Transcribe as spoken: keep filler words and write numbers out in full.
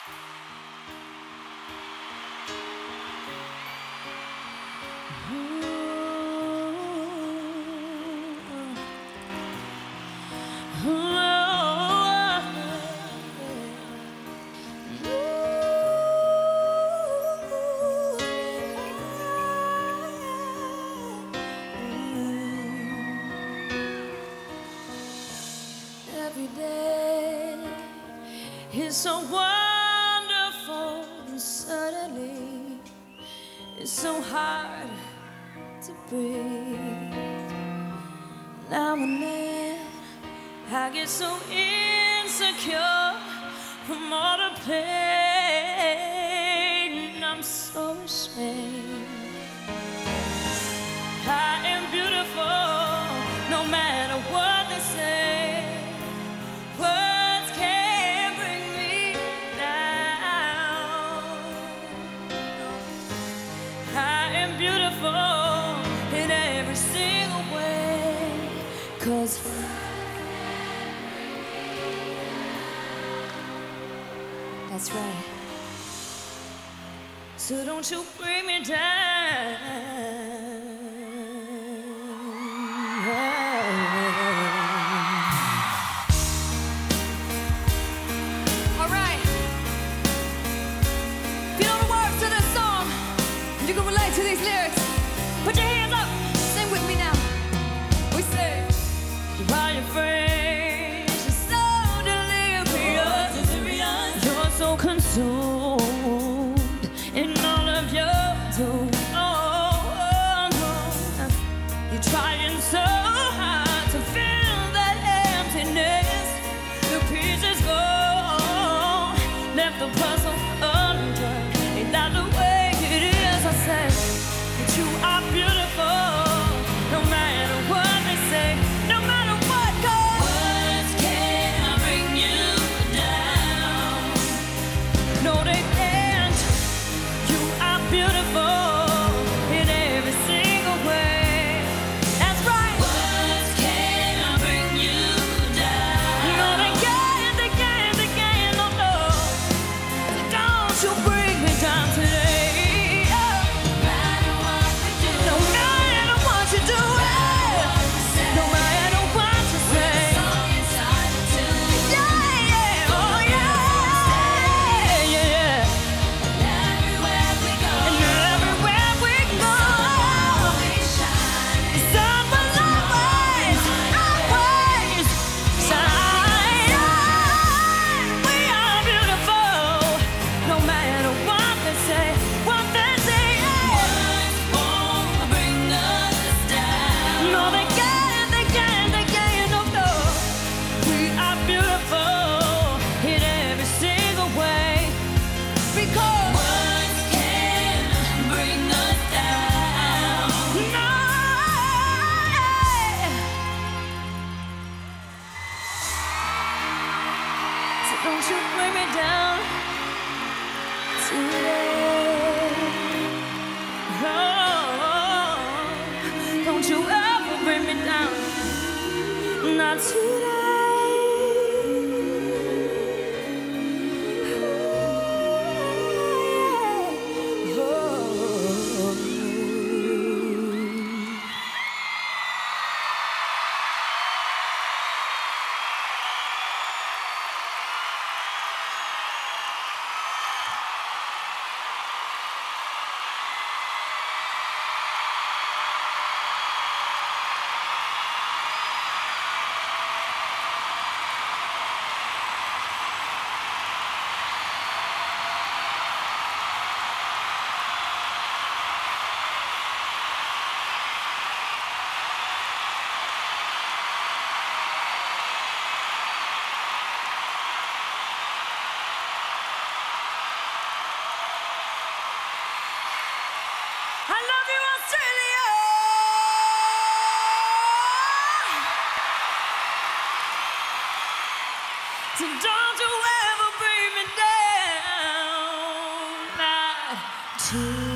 Every day is so wonderful, and suddenly it's so hard to breathe. Now and then I get so insecure from all the pain. I'm so ashamed. I am beautiful, no matter what they say. Words can't bring me down. I am beautiful in every single way, 'cause that's right. So don't you bring me down. You can relate to these lyrics. Put your hands up. Sing with me now. We say, while your face is so delirious, you're so consumed in all of your doom. Oh, oh, oh. You're trying so hard to fill that emptiness. The pieces go, left the puzzle undone. Ain't that the way? I say that you are beautiful, no matter what they say, no matter what goes. Words can't bring you down. No, they can't. You are beautiful in every single way. That's right. Words can't bring you down. No, they can't, they can't, they can't, no, no. Don't you bring me down today. Don't you bring me down today. Oh, don't you ever bring me down. Not today. I love you, Australia. So don't you ever bring me down, not to